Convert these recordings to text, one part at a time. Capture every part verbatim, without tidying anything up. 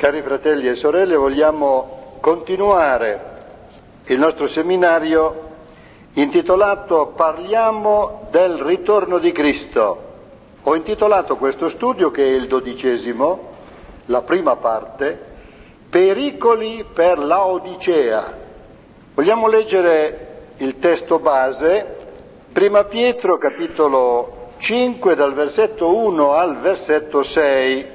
Cari fratelli e sorelle, vogliamo continuare il nostro seminario intitolato Parliamo del ritorno di Cristo. Ho intitolato questo studio, che è il dodicesimo, la prima parte, Pericoli per Laodicea. Vogliamo leggere il testo base, Prima Pietro capitolo cinque, dal versetto uno al versetto sei.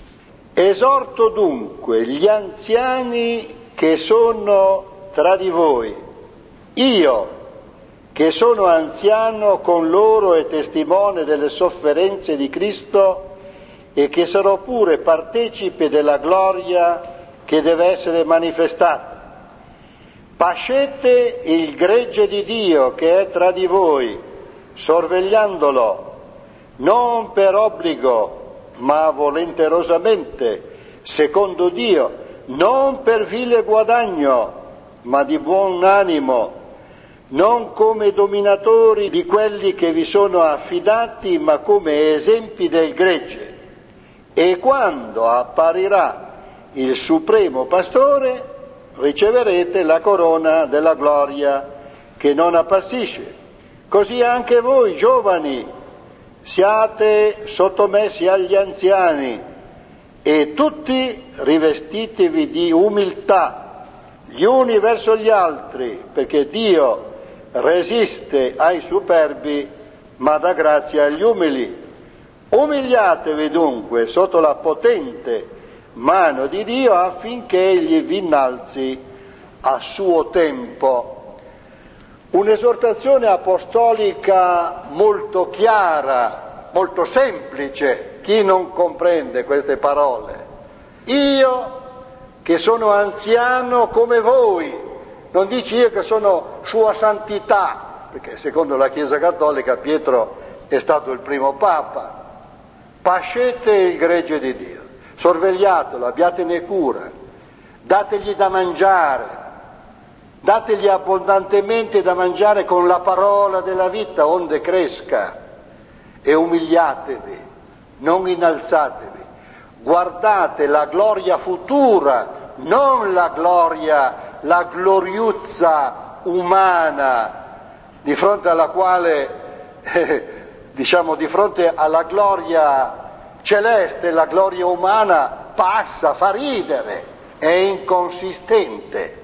Esorto dunque gli anziani che sono tra di voi, io che sono anziano con loro e testimone delle sofferenze di Cristo e che sarò pure partecipe della gloria che deve essere manifestata. Pascete il gregge di Dio che è tra di voi, sorvegliandolo, non per obbligo, ma volenterosamente, secondo Dio, non per vile guadagno, ma di buon animo, non come dominatori di quelli che vi sono affidati, ma come esempi del gregge. E quando apparirà il Supremo Pastore, riceverete la corona della gloria che non appassisce. Così anche voi, giovani, siate sottomessi agli anziani e tutti rivestitevi di umiltà, gli uni verso gli altri, perché Dio resiste ai superbi, ma dà grazia agli umili. Umiliatevi dunque sotto la potente mano di Dio affinché Egli vi innalzi a suo tempo. Un'esortazione apostolica molto chiara, molto semplice. Chi non comprende queste parole? Io che sono anziano come voi, non dice io che sono sua santità, perché secondo la Chiesa Cattolica Pietro è stato il primo Papa. Pascete il gregge di Dio, sorvegliatelo, abbiatene cura, dategli da mangiare, dategli abbondantemente da mangiare con la parola della vita, onde cresca, e umiliatevi, non innalzatevi, guardate la gloria futura, non la gloria, la gloriuzza umana, di fronte alla quale, eh, diciamo, di fronte alla gloria celeste, la gloria umana passa, fa ridere, è inconsistente.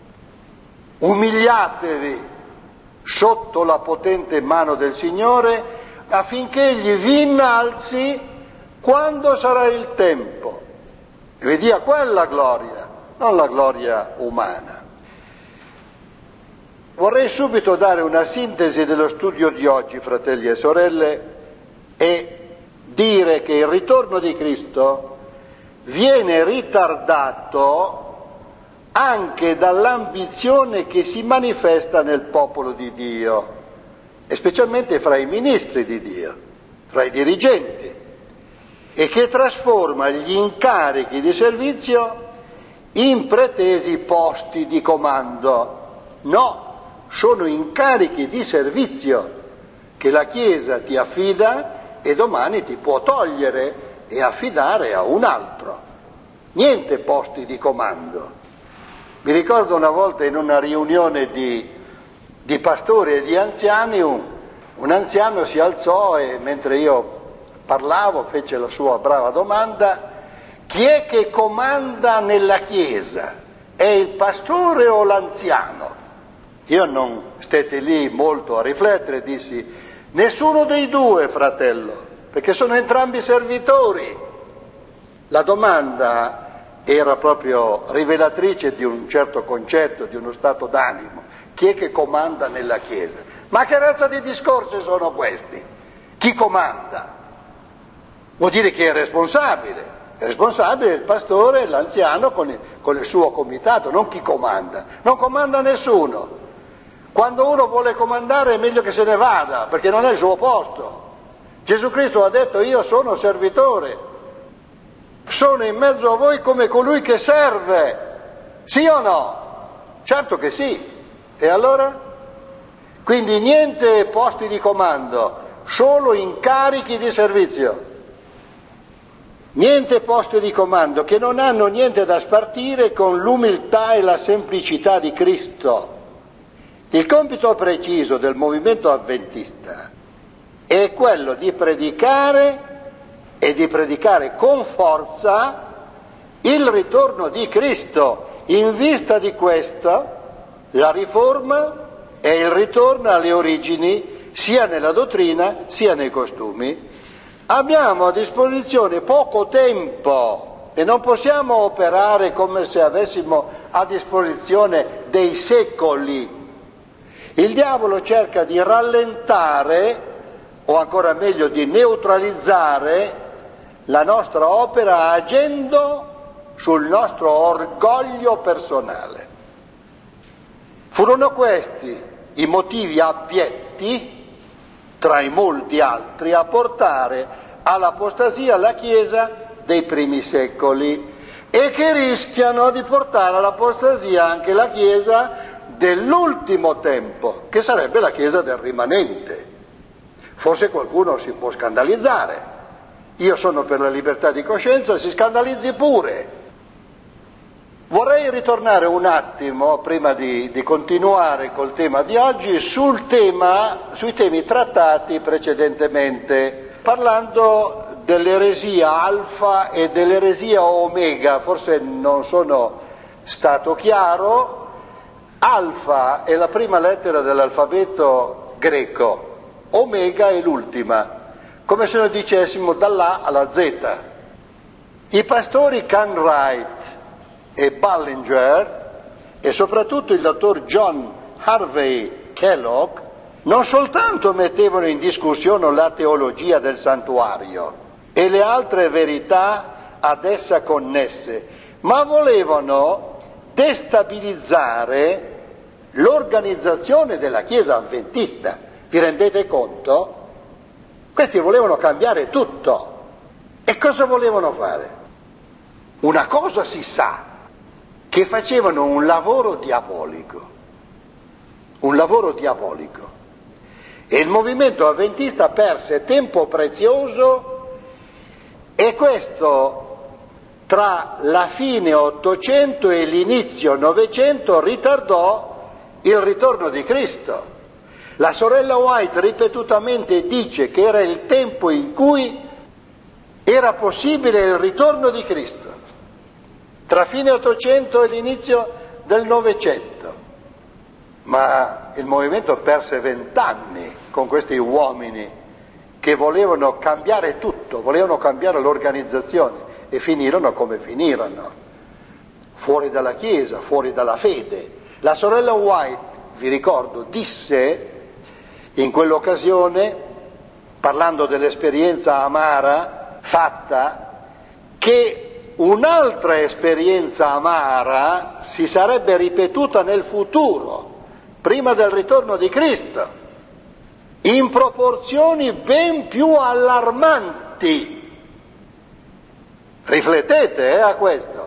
Umiliatevi sotto la potente mano del Signore affinché Egli vi innalzi quando sarà il tempo e vi dia quella gloria, non la gloria umana. Vorrei subito dare una sintesi dello studio di oggi, fratelli e sorelle, e dire che il ritorno di Cristo viene ritardato anche dall'ambizione che si manifesta nel popolo di Dio, e specialmente fra i ministri di Dio, fra i dirigenti, e che trasforma gli incarichi di servizio in pretesi posti di comando. No, sono incarichi di servizio che la Chiesa ti affida e domani ti può togliere e affidare a un altro. Niente posti di comando. Mi ricordo una volta in una riunione di, di pastori e di anziani, un, un anziano si alzò e mentre io parlavo fece la sua brava domanda: chi è che comanda nella Chiesa? È il pastore o l'anziano? Io non stette lì molto a riflettere e dissi: nessuno dei due, fratello, perché sono entrambi servitori. La domanda era proprio rivelatrice di un certo concetto, di uno stato d'animo. Chi è che comanda nella Chiesa? Ma che razza di discorsi sono questi? Chi comanda? Vuol dire chi è responsabile. È responsabile il pastore, l'anziano con il, con il suo comitato, non chi comanda. Non comanda nessuno. Quando uno vuole comandare è meglio che se ne vada, perché non è il suo posto. Gesù Cristo ha detto: io sono servitore, sono in mezzo a voi come colui che serve. Sì o no? Certo che sì. E allora? Quindi niente posti di comando, solo incarichi di servizio. niente poste di comando, che non hanno niente da spartire con l'umiltà e la semplicità di Cristo. Il compito preciso del movimento avventista è quello di predicare e di predicare con forza il ritorno di Cristo. In vista di questo, la riforma è il ritorno alle origini, sia nella dottrina sia nei costumi. Abbiamo a disposizione poco tempo e non possiamo operare come se avessimo a disposizione dei secoli. Il diavolo cerca di rallentare, o ancora meglio di neutralizzare, la nostra opera agendo sul nostro orgoglio personale. Furono questi i motivi abbietti, tra i molti altri, a portare all'apostasia la Chiesa dei primi secoli e che rischiano di portare all'apostasia anche la Chiesa dell'ultimo tempo, che sarebbe la Chiesa del rimanente. Forse qualcuno si può scandalizzare. Io sono per la libertà di coscienza, si scandalizzi pure. Vorrei ritornare un attimo, prima di, di continuare col tema di oggi, sul tema, sui temi trattati precedentemente, parlando dell'eresia alfa e dell'eresia omega. Forse non sono stato chiaro. Alfa è la prima lettera dell'alfabeto greco, omega è l'ultima, come se noi dicessimo dall'A alla Z. I pastori Cartwright e Ballinger e soprattutto il dottor John Harvey Kellogg non soltanto mettevano in discussione la teologia del santuario e le altre verità ad essa connesse, ma volevano destabilizzare l'organizzazione della Chiesa avventista. Vi rendete conto? Questi volevano cambiare tutto. E cosa volevano fare? Una cosa si sa, che facevano un lavoro diabolico, un lavoro diabolico. E il movimento avventista perse tempo prezioso, e questo tra la fine Ottocento e l'inizio Novecento ritardò il ritorno di Cristo. La sorella White ripetutamente dice che era il tempo in cui era possibile il ritorno di Cristo, tra fine Ottocento e l'inizio del Novecento. Ma il movimento perse vent'anni con questi uomini che volevano cambiare tutto, volevano cambiare l'organizzazione e finirono come finirono, fuori dalla Chiesa, fuori dalla fede. La sorella White, vi ricordo, disse in quell'occasione, parlando dell'esperienza amara fatta, che un'altra esperienza amara si sarebbe ripetuta nel futuro, prima del ritorno di Cristo, in proporzioni ben più allarmanti. Riflettete eh, a questo.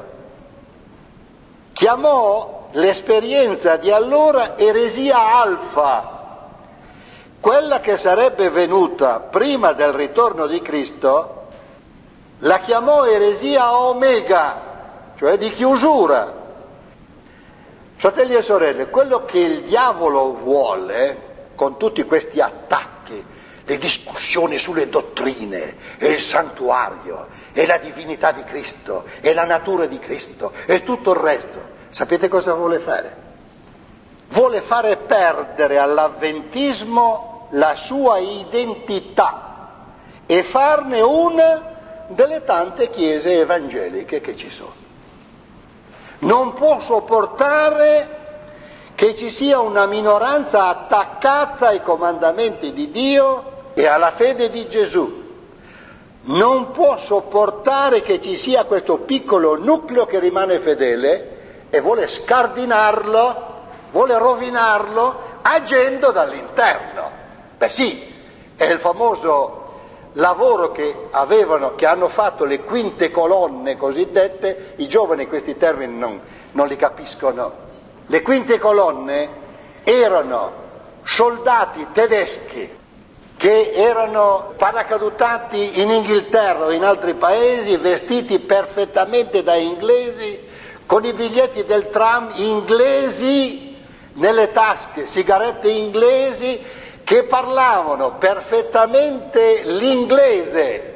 Chiamò l'esperienza di allora eresia alfa, quella che sarebbe venuta prima del ritorno di Cristo la chiamò eresia omega, cioè di chiusura. Fratelli e sorelle, quello che il diavolo vuole con tutti questi attacchi, le discussioni sulle dottrine e il santuario e la divinità di Cristo e la natura di Cristo e tutto il resto, sapete cosa vuole fare? Vuole fare perdere all'avventismo la sua identità e farne una delle tante chiese evangeliche che ci sono. Non può sopportare che ci sia una minoranza attaccata ai comandamenti di Dio e alla fede di Gesù. Non può sopportare che ci sia questo piccolo nucleo che rimane fedele e vuole scardinarlo, vuole rovinarlo agendo dall'interno. Beh sì, è il famoso lavoro che avevano, che hanno fatto le quinte colonne cosiddette. I giovani questi termini non, non li capiscono. Le quinte colonne erano soldati tedeschi che che erano paracadutati in Inghilterra o in altri paesi, vestiti perfettamente da inglesi, con i biglietti del tram inglesi nelle tasche, sigarette inglesi, che parlavano perfettamente l'inglese.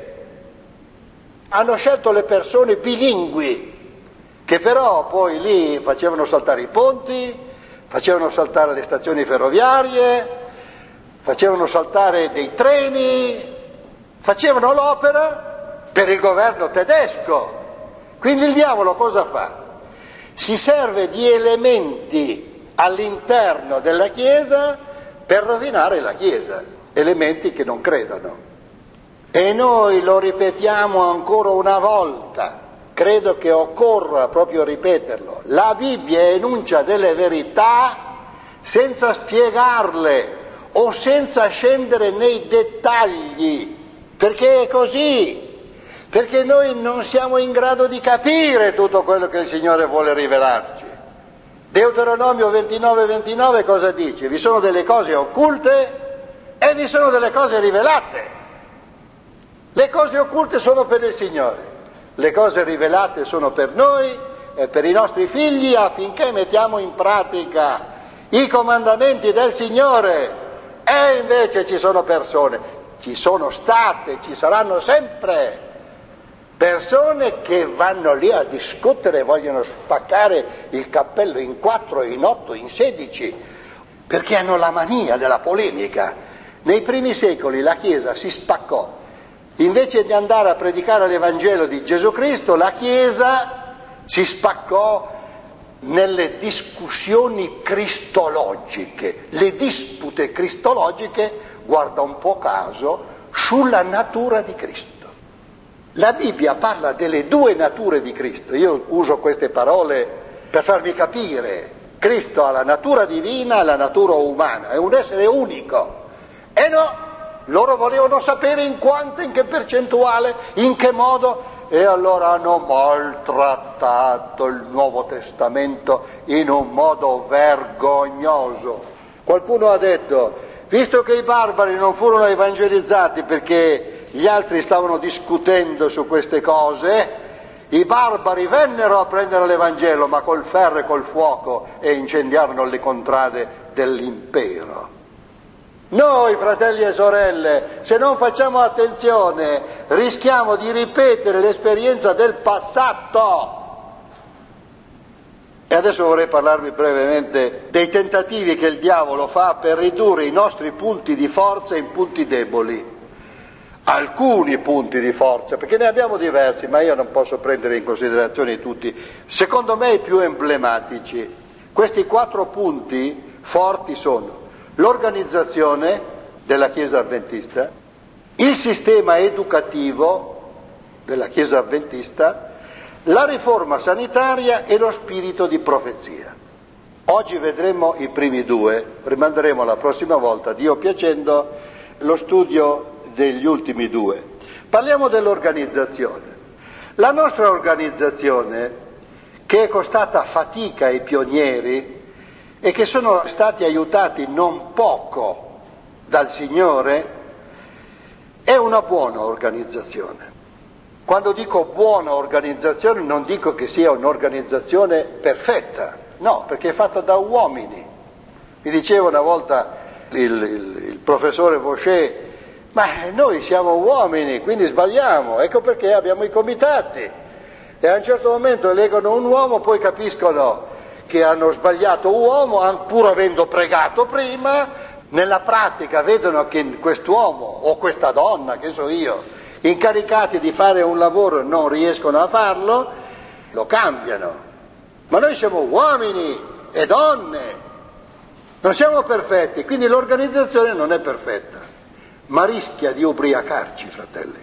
Hanno scelto le persone bilingui, che però poi lì facevano saltare i ponti, facevano saltare le stazioni ferroviarie, facevano saltare dei treni, facevano l'opera per il governo tedesco. Quindi il diavolo cosa fa? Si serve di elementi all'interno della Chiesa per rovinare la Chiesa, elementi che non credono. E noi lo ripetiamo ancora una volta, credo che occorra proprio ripeterlo. La Bibbia enuncia delle verità senza spiegarle o senza scendere nei dettagli, perché è così, perché noi non siamo in grado di capire tutto quello che il Signore vuole rivelarci. Deuteronomio ventinove ventinove cosa dice? Vi sono delle cose occulte e vi sono delle cose rivelate. Le cose occulte sono per il Signore, le cose rivelate sono per noi e per i nostri figli, affinché mettiamo in pratica i comandamenti del Signore. E invece ci sono persone, ci sono state, ci saranno sempre persone che vanno lì a discutere, vogliono spaccare il cappello in quattro, in otto, in sedici, perché hanno la mania della polemica. Nei primi secoli la Chiesa si spaccò. Invece di andare a predicare l'Evangelo di Gesù Cristo, la Chiesa si spaccò nelle discussioni cristologiche, le dispute cristologiche, guarda un po' caso, sulla natura di Cristo. La Bibbia parla delle due nature di Cristo, io uso queste parole per farvi capire. Cristo ha la natura divina e la natura umana, è un essere unico. E no, loro volevano sapere in quanto, in che percentuale, in che modo, e allora hanno maltrattato il Nuovo Testamento in un modo vergognoso. Qualcuno ha detto, visto che i barbari non furono evangelizzati perché gli altri stavano discutendo su queste cose, i barbari vennero a prendere l'Evangelo, ma col ferro e col fuoco, e incendiarono le contrade dell'impero. Noi, fratelli e sorelle, se non facciamo attenzione, rischiamo di ripetere l'esperienza del passato. E adesso vorrei parlarvi brevemente dei tentativi che il diavolo fa per ridurre i nostri punti di forza in punti deboli. Alcuni punti di forza, perché ne abbiamo diversi, ma io non posso prendere in considerazione tutti. Secondo me i più emblematici. Questi quattro punti forti sono l'organizzazione della Chiesa avventista, il sistema educativo della Chiesa avventista, la riforma sanitaria e lo spirito di profezia. Oggi vedremo i primi due, rimanderemo la prossima volta, Dio piacendo, lo studio degli ultimi due. Parliamo dell'organizzazione. La nostra organizzazione, che è costata fatica ai pionieri, e che sono stati aiutati non poco dal Signore, è una buona organizzazione. Quando dico buona organizzazione non dico che sia un'organizzazione perfetta, no, perché è fatta da uomini. Mi diceva una volta il, il, il professore Vaucher, ma noi siamo uomini, quindi sbagliamo, ecco perché abbiamo i comitati. E a un certo momento eleggono un uomo, poi capiscono che hanno sbagliato uomo, pur avendo pregato prima, nella pratica vedono che quest'uomo o questa donna, che so io, incaricati di fare un lavoro non riescono a farlo, lo cambiano. Ma noi siamo uomini e donne, non siamo perfetti, quindi l'organizzazione non è perfetta, ma rischia di ubriacarci, fratelli.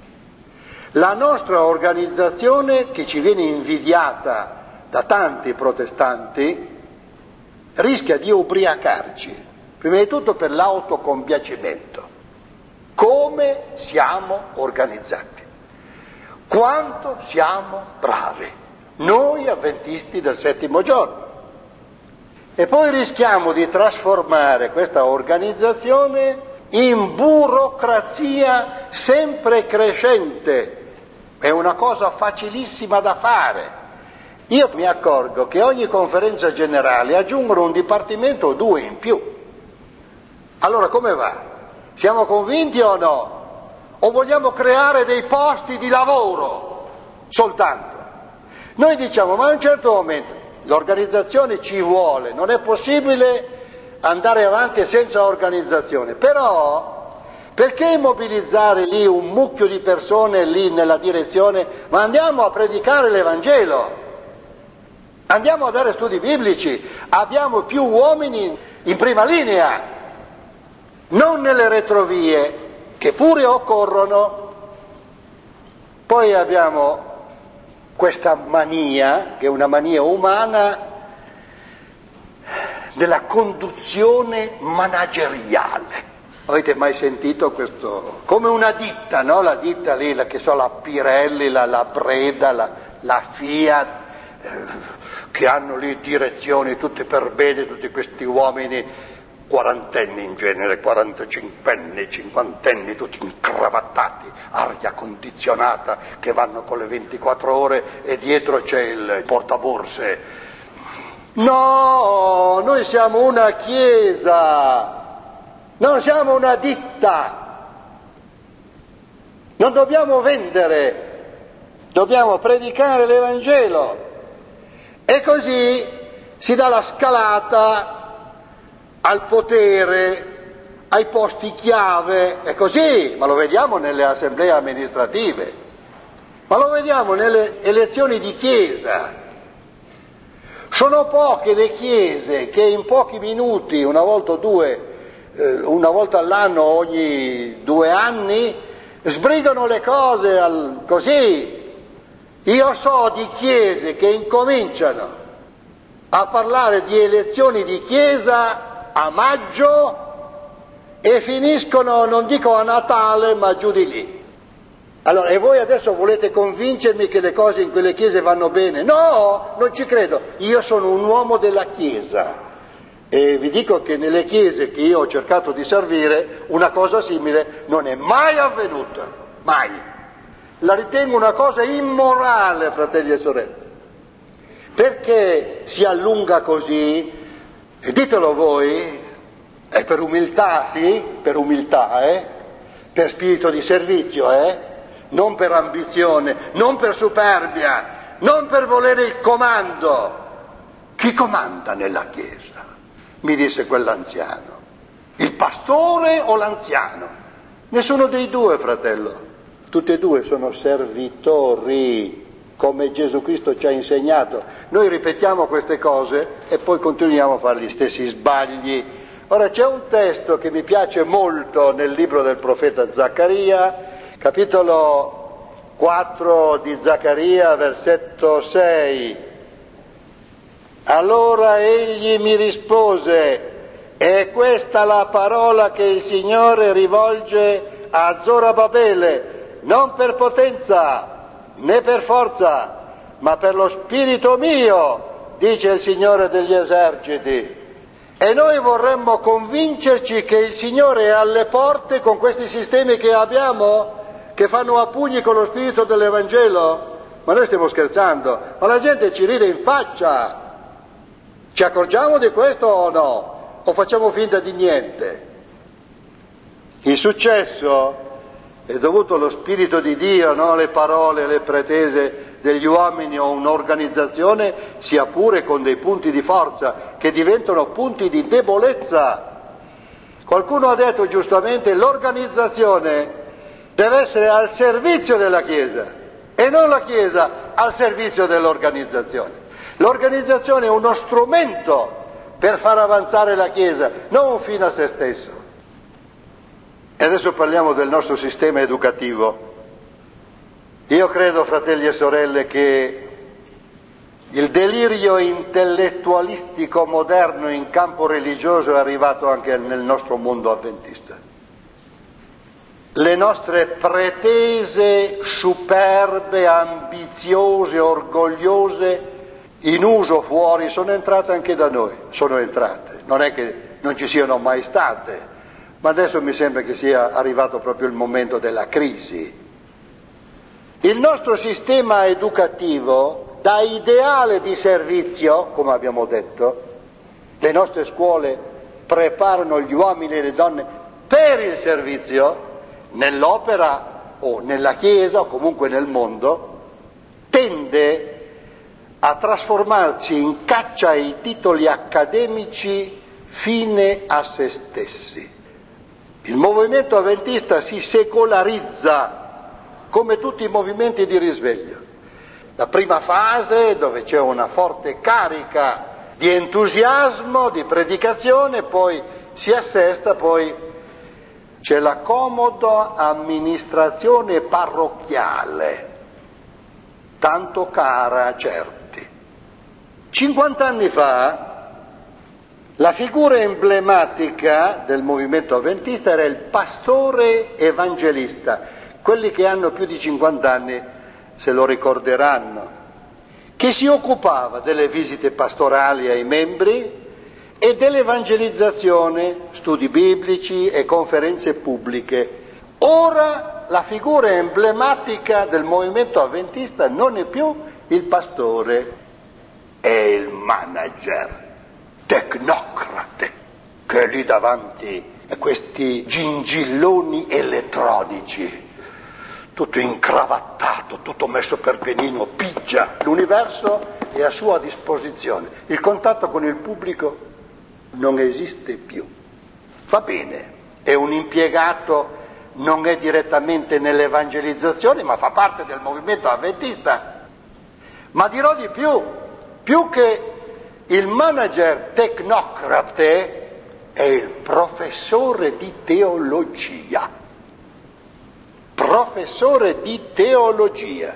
La nostra organizzazione, che ci viene invidiata da tanti protestanti, rischia di ubriacarci, prima di tutto per l'autocompiacimento. Come siamo organizzati, quanto siamo bravi, noi avventisti del settimo giorno. E poi rischiamo di trasformare questa organizzazione in burocrazia sempre crescente. È una cosa facilissima da fare. Io mi accorgo che ogni conferenza generale aggiungono un dipartimento o due in più. Allora come va? Siamo convinti o no? O vogliamo creare dei posti di lavoro soltanto? Noi diciamo, ma a un certo momento l'organizzazione ci vuole, non è possibile andare avanti senza organizzazione, però perché mobilizzare lì un mucchio di persone lì nella direzione? Ma andiamo a predicare l'Evangelo, andiamo a dare studi biblici, abbiamo più uomini in prima linea, non nelle retrovie, che pure occorrono. Poi abbiamo questa mania, che è una mania umana, della conduzione manageriale. Avete mai sentito questo? Come una ditta, no? La ditta lì, la, che so, la Pirelli, la, la Breda, la, la Fiat, eh, che hanno lì direzioni tutte per bene, tutti questi uomini quarantenni in genere, quarantacinquenni, cinquantenni, tutti incravattati, aria condizionata, che vanno con le ventiquattro ore e dietro c'è il portaborse. No, noi siamo una chiesa, non siamo una ditta, non dobbiamo vendere, dobbiamo predicare l'Evangelo e così si dà la scalata al potere, ai posti chiave, è così, ma lo vediamo nelle assemblee amministrative, ma lo vediamo nelle elezioni di chiesa. Sono poche le chiese che in pochi minuti, una volta o due, eh, una volta all'anno, ogni due anni, sbrigano le cose al, così. Io so di chiese che incominciano a parlare di elezioni di chiesa a maggio e finiscono, non dico a Natale, ma giù di lì. Allora, e voi adesso volete convincermi che le cose in quelle chiese vanno bene? No, non ci credo. Io sono un uomo della chiesa e vi dico che nelle chiese che io ho cercato di servire una cosa simile non è mai avvenuta, mai. La ritengo una cosa immorale, fratelli e sorelle, perché si allunga così. E ditelo voi, è per umiltà, sì, per umiltà, eh? Per spirito di servizio, eh? Non per ambizione, non per superbia, non per volere il comando. Chi comanda nella Chiesa? Mi disse quell'anziano. Il pastore o l'anziano? Nessuno dei due, fratello. Tutti e due sono servitori, come Gesù Cristo ci ha insegnato. Noi ripetiamo queste cose e poi continuiamo a fare gli stessi sbagli. Ora c'è un testo che mi piace molto nel libro del profeta Zaccaria, capitolo quattro di Zaccaria, versetto sei. Allora egli mi rispose, è questa la parola che il Signore rivolge a Zorobabele, non per potenza né per forza, ma per lo spirito mio, dice il Signore degli eserciti. E noi vorremmo convincerci che il Signore è alle porte con questi sistemi che abbiamo, che fanno a pugni con lo spirito dell'Evangelo. Ma noi stiamo scherzando, ma la gente ci ride in faccia. Ci accorgiamo di questo o no? O facciamo finta di niente? Il successo è dovuto allo Spirito di Dio, non alle parole, alle pretese degli uomini o un'organizzazione, sia pure con dei punti di forza, che diventano punti di debolezza. Qualcuno ha detto giustamente, l'organizzazione deve essere al servizio della Chiesa e non la Chiesa al servizio dell'organizzazione. L'organizzazione è uno strumento per far avanzare la Chiesa, non un fine a se stesso. E adesso parliamo del nostro sistema educativo. Io credo, fratelli e sorelle, che il delirio intellettualistico moderno in campo religioso è arrivato anche nel nostro mondo avventista. Le nostre pretese superbe, ambiziose, orgogliose, in uso fuori, sono entrate anche da noi, sono entrate, non è che non ci siano mai state, ma adesso mi sembra che sia arrivato proprio il momento della crisi. Il nostro sistema educativo, da ideale di servizio, come abbiamo detto, le nostre scuole preparano gli uomini e le donne per il servizio, nell'opera o nella Chiesa o comunque nel mondo, tende a trasformarsi in caccia ai titoli accademici fine a se stessi. Il movimento avventista si secolarizza come tutti i movimenti di risveglio. La prima fase, dove c'è una forte carica di entusiasmo, di predicazione, poi si assesta, poi c'è la comoda amministrazione parrocchiale, tanto cara a certi. cinquant'anni fa la figura emblematica del movimento avventista era il pastore evangelista. Quelli che hanno più di cinquanta anni se lo ricorderanno, che si occupava delle visite pastorali ai membri e dell'evangelizzazione, studi biblici e conferenze pubbliche. Ora la figura emblematica del movimento avventista non è più il pastore, è il manager, tecnocrate, che è lì davanti a questi gingilloni elettronici, tutto incravattato, tutto messo per pianino, pigia. L'universo è a sua disposizione. Il contatto con il pubblico non esiste più. Va bene, è un impiegato, non è direttamente nell'evangelizzazione, ma fa parte del movimento avventista. Ma dirò di più, più che il manager tecnocrate è il professore di teologia. Professore di teologia.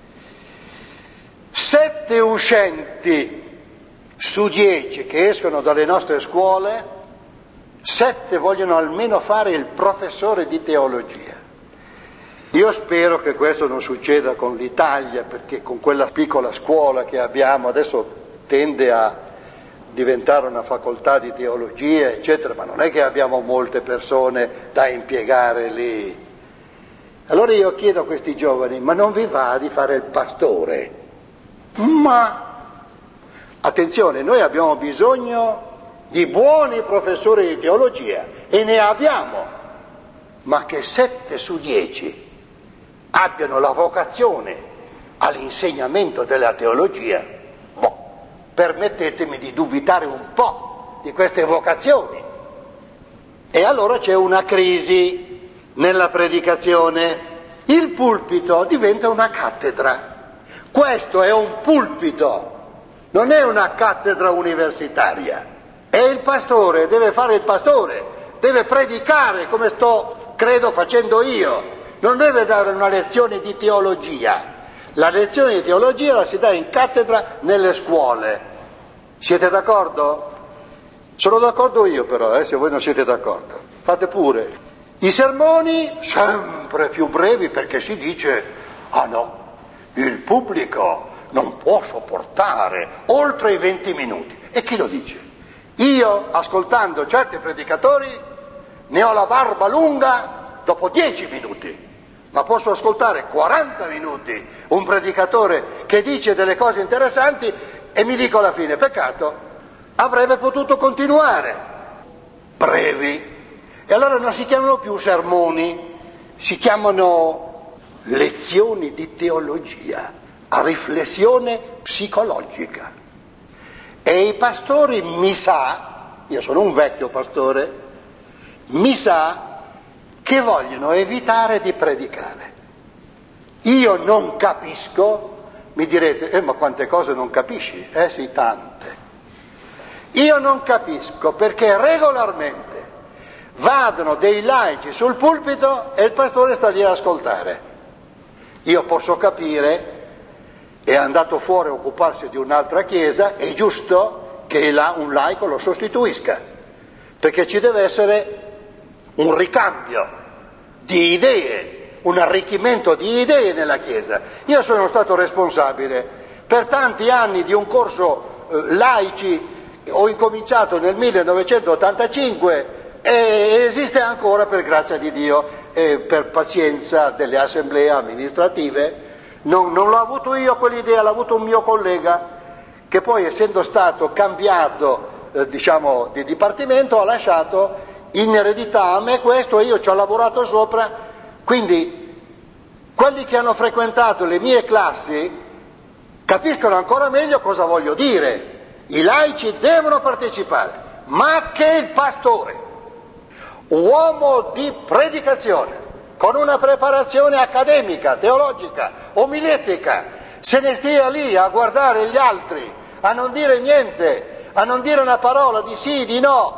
Sette uscenti su dieci che escono dalle nostre scuole, sette vogliono almeno fare il professore di teologia. Io spero che questo non succeda con l'Italia, perché con quella piccola scuola che abbiamo adesso tende a diventare una facoltà di teologia, eccetera, ma non è che abbiamo molte persone da impiegare lì. Allora io chiedo a questi giovani, ma non vi va di fare il pastore? Ma, attenzione, noi abbiamo bisogno di buoni professori di teologia, e ne abbiamo, ma che sette su dieci abbiano la vocazione all'insegnamento della teologia, boh, permettetemi di dubitare un po' di queste vocazioni. E allora c'è una crisi nella predicazione. Il pulpito diventa una cattedra. Questo è un pulpito, non è una cattedra universitaria. E il pastore deve fare il pastore, deve predicare come sto, credo, facendo io. Non deve dare una lezione di teologia. La lezione di teologia la si dà in cattedra nelle scuole. Siete d'accordo? Sono d'accordo io però, eh, se voi non siete d'accordo. Fate pure. I sermoni sempre più brevi, perché si dice, ah no, il pubblico non può sopportare oltre i venti minuti. E chi lo dice? Io, ascoltando certi predicatori, ne ho la barba lunga dopo dieci minuti, ma posso ascoltare quaranta minuti un predicatore che dice delle cose interessanti e mi dico alla fine, peccato, avrebbe potuto continuare. Brevi. E allora non si chiamano più sermoni, si chiamano lezioni di teologia, a riflessione psicologica. E i pastori, mi sa, io sono un vecchio pastore, mi sa che vogliono evitare di predicare. Io non capisco, mi direte, eh ma quante cose non capisci? Eh sì, tante. Io non capisco perché regolarmente vadono dei laici sul pulpito e il pastore sta lì ad ascoltare. Io posso capire, è andato fuori a occuparsi di un'altra chiesa, è giusto che là un laico lo sostituisca, perché ci deve essere un ricambio di idee, un arricchimento di idee nella chiesa. Io sono stato responsabile per tanti anni di un corso eh, laici, ho incominciato nel millenovecentottantacinque e esiste ancora per grazia di Dio e per pazienza delle assemblee amministrative. Non, non l'ho avuto io quell'idea, l'ha avuto un mio collega che poi, essendo stato cambiato eh, diciamo di dipartimento, ha lasciato in eredità a me questo e io ci ho lavorato sopra. Quindi quelli che hanno frequentato le mie classi capiscono ancora meglio cosa voglio dire. I laici devono partecipare, ma che il pastore, uomo di predicazione, con una preparazione accademica, teologica, omiletica, se ne stia lì a guardare gli altri, a non dire niente, a non dire una parola di sì, di no,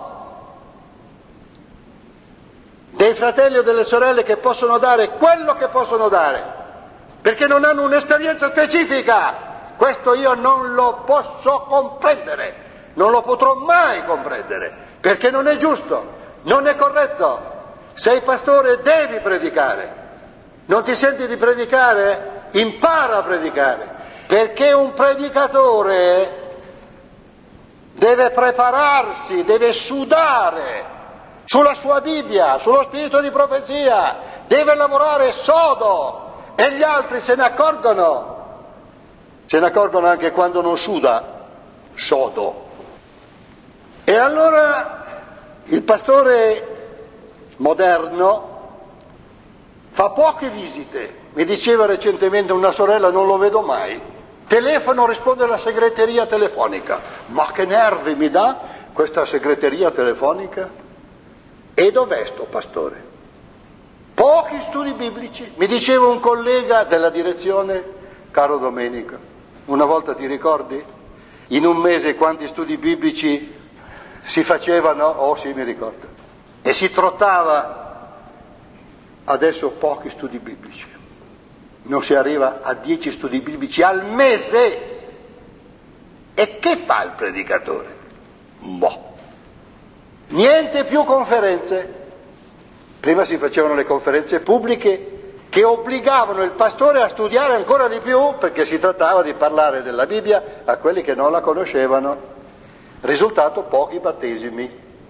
dei fratelli o delle sorelle che possono dare quello che possono dare, perché non hanno un'esperienza specifica. Questo io non lo posso comprendere, non lo potrò mai comprendere, perché non è giusto, non è corretto. Sei pastore, devi predicare. Non ti senti di predicare? Impara a predicare, perché un predicatore deve prepararsi, deve sudare sulla sua Bibbia, sullo spirito di profezia, deve lavorare sodo e gli altri se ne accorgono. Se ne accorgono anche quando non suda sodo. E allora il pastore moderno fa poche visite. Mi diceva recentemente una sorella, non lo vedo mai, telefono, risponde alla segreteria telefonica. Ma che nervi mi dà questa segreteria telefonica? E dov'è sto pastore? Pochi studi biblici. Mi diceva un collega della direzione, caro Domenico, una volta ti ricordi? In un mese quanti studi biblici si facevano? Oh sì, mi ricordo. E si trottava. Adesso pochi studi biblici. Non si arriva a dieci studi biblici al mese. E che fa il predicatore? Boh. Niente più conferenze. Prima si facevano le conferenze pubbliche che obbligavano il pastore a studiare ancora di più, perché si trattava di parlare della Bibbia a quelli che non la conoscevano. Risultato, pochi battesimi.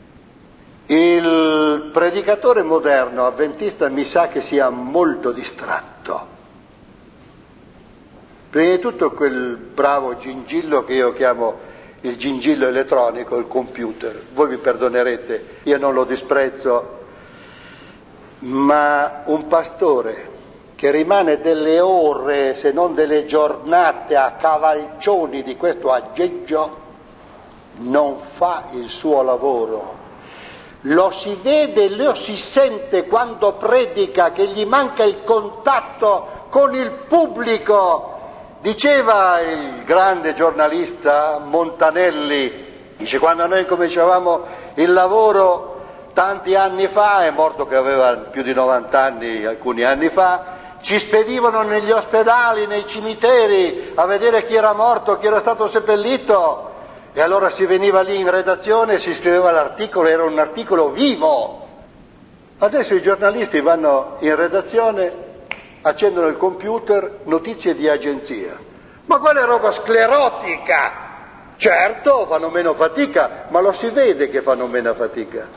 Il predicatore moderno avventista mi sa che sia molto distratto. Prima di tutto quel bravo gingillo che io chiamo il gingillo elettronico, il computer. Voi mi perdonerete, io non lo disprezzo, ma un pastore che rimane delle ore, se non delle giornate, a cavalcioni di questo aggeggio, non fa il suo lavoro. Lo si vede, lo si sente quando predica, che gli manca il contatto con il pubblico. Diceva il grande giornalista Montanelli, dice, quando noi cominciavamo il lavoro tanti anni fa, è morto che aveva più di novanta anni alcuni anni fa, ci spedivano negli ospedali, nei cimiteri, a vedere chi era morto, chi era stato seppellito, e allora si veniva lì in redazione e si scriveva l'articolo, era un articolo vivo. Adesso i giornalisti vanno in redazione, accendono il computer, notizie di agenzia. Ma quella è roba sclerotica! Certo, fanno meno fatica, ma lo si vede che fanno meno fatica.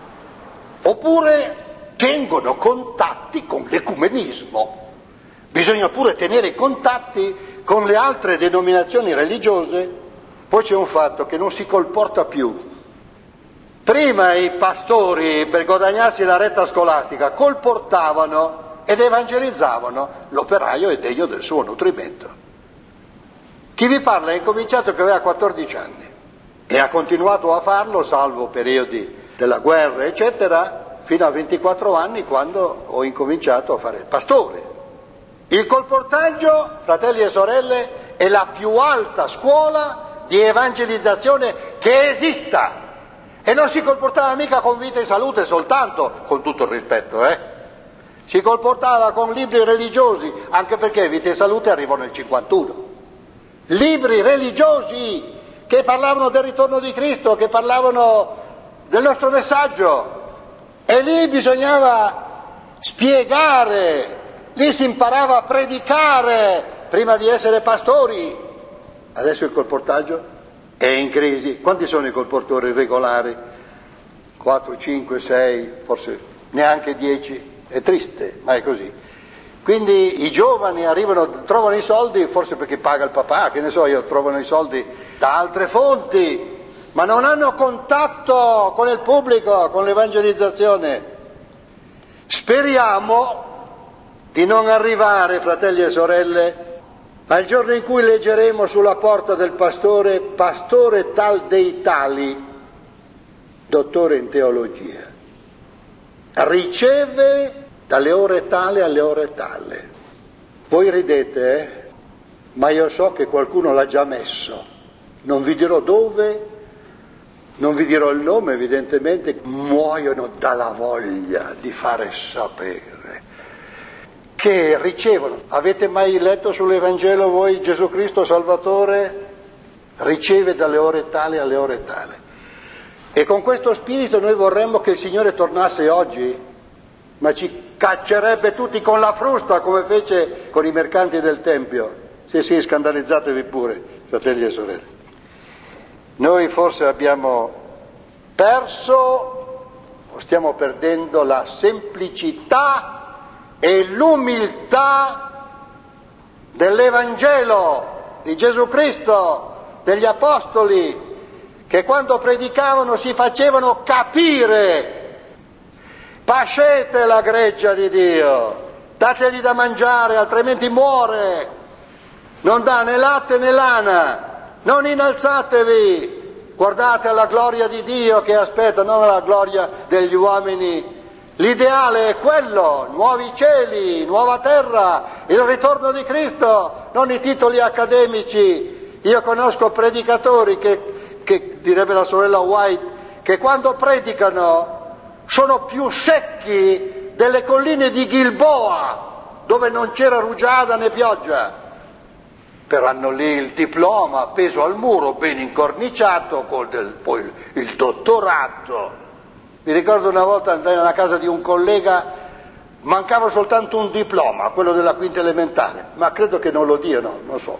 Oppure tengono contatti con l'ecumenismo. Bisogna pure tenere contatti con le altre denominazioni religiose. Poi c'è un fatto che non si colporta più. Prima i pastori, per guadagnarsi la retta scolastica, colportavano ed evangelizzavano l'operaio e degno del suo nutrimento. Chi vi parla ha incominciato che aveva quattordici anni e ha continuato a farlo, salvo periodi della guerra, eccetera, fino a ventiquattro anni, quando ho incominciato a fare il pastore. Il colportaggio, fratelli e sorelle, è la più alta scuola di evangelizzazione che esista, e non si colportava mica con vita e salute soltanto, con tutto il rispetto, eh? Si colportava con libri religiosi, anche perché vita e salute arrivò nel cinquantuno. Libri religiosi che parlavano del ritorno di Cristo, che parlavano del nostro messaggio, e lì bisognava spiegare, lì si imparava a predicare prima di essere pastori. Adesso il colportaggio è in crisi. Quanti sono i colportori regolari? quattro, cinque, sei, forse neanche dieci, è triste, ma è così. Quindi i giovani arrivano, trovano i soldi, forse perché paga il papà, che ne so io, trovano i soldi da altre fonti, ma non hanno contatto con il pubblico, con l'evangelizzazione. Speriamo di non arrivare, fratelli e sorelle, al giorno in cui leggeremo sulla porta del pastore, pastore tal dei tali, dottore in teologia, riceve dalle ore tale alle ore tale. Voi ridete, eh? Ma io so che qualcuno l'ha già messo. Non vi dirò dove, non vi dirò il nome, evidentemente muoiono dalla voglia di fare sapere che ricevono. Avete mai letto sull'Evangelo voi Gesù Cristo Salvatore riceve dalle ore tali alle ore tali? E con questo spirito noi vorremmo che il Signore tornasse oggi, ma ci caccerebbe tutti con la frusta come fece con i mercanti del Tempio. Sì, sì, scandalizzatevi pure, fratelli e sorelle. Noi forse abbiamo perso o stiamo perdendo la semplicità e l'umiltà dell'Evangelo di Gesù Cristo, degli Apostoli, che quando predicavano si facevano capire. Pascete la greggia di Dio, dategli da mangiare, altrimenti muore. Non dà né latte né lana, non innalzatevi, guardate alla gloria di Dio che aspetta, non alla gloria degli uomini. L'ideale è quello, nuovi cieli, nuova terra, il ritorno di Cristo, non i titoli accademici. Io conosco predicatori che, che direbbe la sorella White, che quando predicano sono più secchi delle colline di Gilboa, dove non c'era rugiada né pioggia. Però hanno lì il diploma appeso al muro, ben incorniciato, con del, poi il, il dottorato. Mi ricordo una volta andai nella casa di un collega, mancava soltanto un diploma, quello della quinta elementare, ma credo che non lo diano, non so.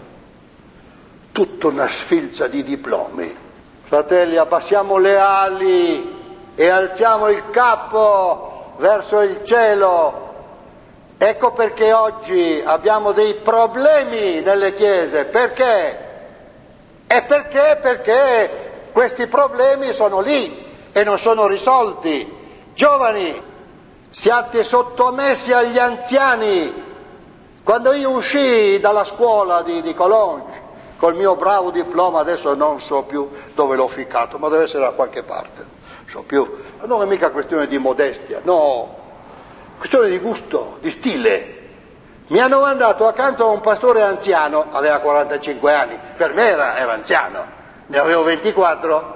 Tutta una sfilza di diplomi. Fratelli, abbassiamo le ali e alziamo il capo verso il cielo. Ecco perché oggi abbiamo dei problemi nelle chiese. Perché? E perché? Perché questi problemi sono lì e non sono risolti. Giovani, siate sottomessi agli anziani. Quando io uscii dalla scuola di, di Cologne, col mio bravo diploma, adesso non so più dove l'ho ficcato, ma deve essere da qualche parte, non so più. Non è mica questione di modestia, no. Questione di gusto, di stile. Mi hanno mandato accanto a un pastore anziano, aveva quarantacinque anni, per me era, era anziano, ne avevo ventiquattro,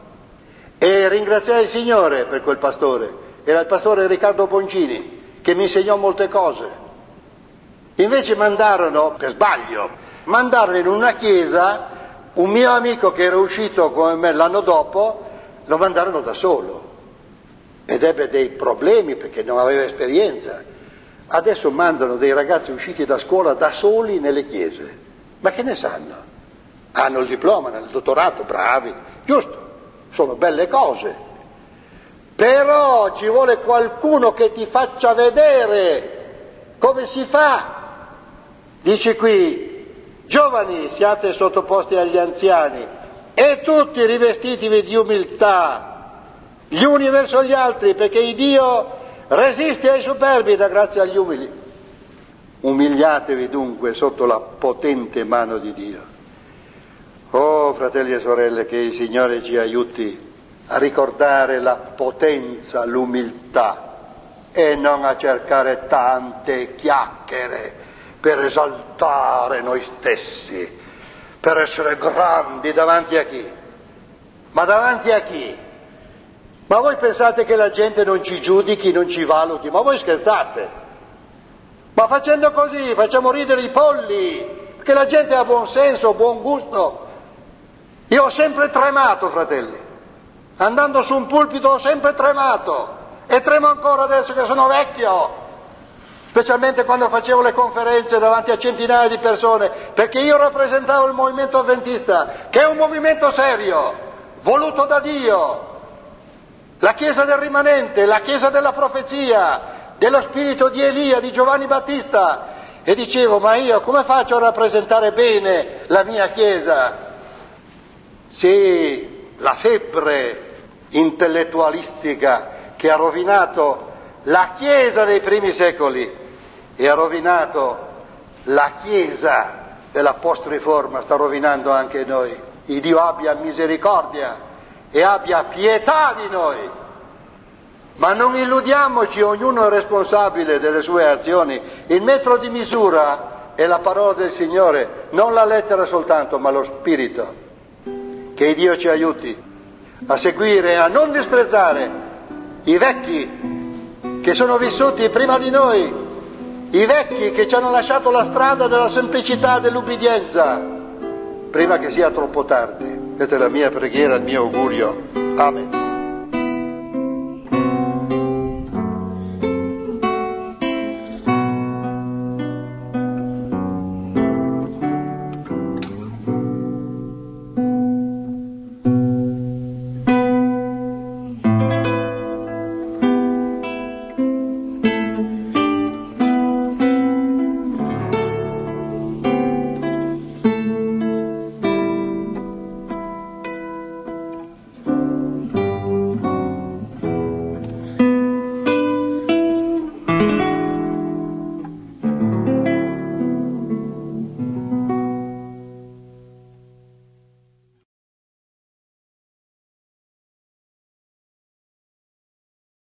e ringraziai il Signore per quel pastore. Era il pastore Riccardo Boncini, che mi insegnò molte cose. Invece mandarono, per sbaglio, mandarono in una chiesa un mio amico che era uscito come me l'anno dopo, lo mandarono da solo. Ed ebbe dei problemi perché non aveva esperienza. Adesso mandano dei ragazzi usciti da scuola da soli nelle chiese. Ma che ne sanno? Hanno il diploma, hanno il dottorato, bravi, giusto, sono belle cose. Però ci vuole qualcuno che ti faccia vedere come si fa. Dice qui, giovani siate sottoposti agli anziani e tutti rivestitevi di umiltà, gli uni verso gli altri, perché il Dio resiste ai superbi da grazia agli umili. Umiliatevi dunque sotto la potente mano di Dio. Oh, fratelli e sorelle, che il Signore ci aiuti a ricordare la potenza, l'umiltà e non a cercare tante chiacchiere per esaltare noi stessi, per essere grandi davanti a chi? Ma davanti a chi? Ma voi pensate che la gente non ci giudichi, non ci valuti? Ma voi scherzate? Ma facendo così facciamo ridere i polli, perché la gente ha buon senso, buon gusto. Io ho sempre tremato, fratelli. Andando su un pulpito ho sempre tremato. E tremo ancora adesso che sono vecchio. Specialmente quando facevo le conferenze davanti a centinaia di persone, perché io rappresentavo il movimento avventista, che è un movimento serio, voluto da Dio. la Chiesa del rimanente, la Chiesa della profezia, dello spirito di Elia, di Giovanni Battista. E dicevo, ma io come faccio a rappresentare bene la mia Chiesa se la febbre intellettualistica che ha rovinato la Chiesa dei primi secoli e ha rovinato la Chiesa della post-riforma sta rovinando anche noi. Il Dio abbia misericordia e abbia pietà di noi. Ma non illudiamoci, ognuno è responsabile delle sue azioni. Il metro di misura è la parola del Signore, non la lettera soltanto, ma lo spirito. Che Dio ci aiuti a seguire e a non disprezzare i vecchi che sono vissuti prima di noi, i vecchi che ci hanno lasciato la strada della semplicità, dell'ubbidienza, prima che sia troppo tardi. Questa è la mia preghiera, il mio augurio. Amen.